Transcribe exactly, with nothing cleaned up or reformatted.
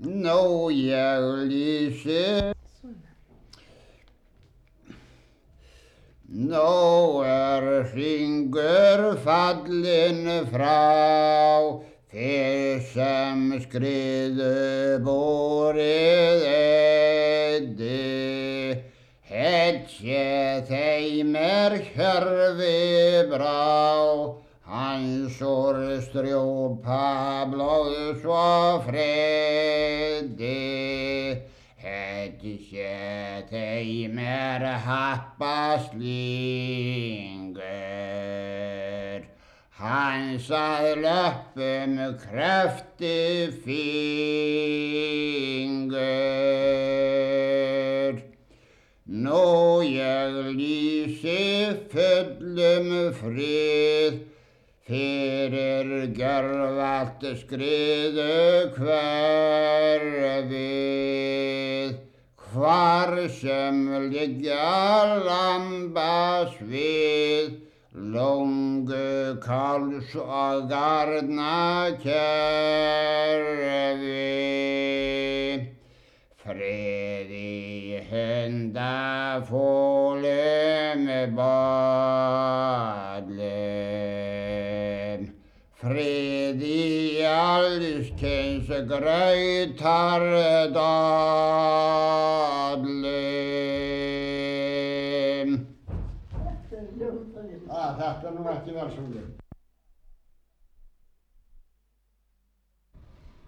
Nú ég lýsi, nú er hringur fallinn frá, þið sem skriðu búrið eyddi, hetja þeim er hjörfi brá, hans úr strjúpa blóð svo freyddi, hetja þeim er happaslyngur, hans að löppum krefti fingur. Nú ég lýsi fullum frið, fyrir gjörvallt skriðu hverfið, hvar sem liggja lambasvið, lóngu káls og garnakerfi. Frið í hundafúlum bollum, frið í alls kyns grautardöllum. Ah, þetta er nú ekki vel sungið.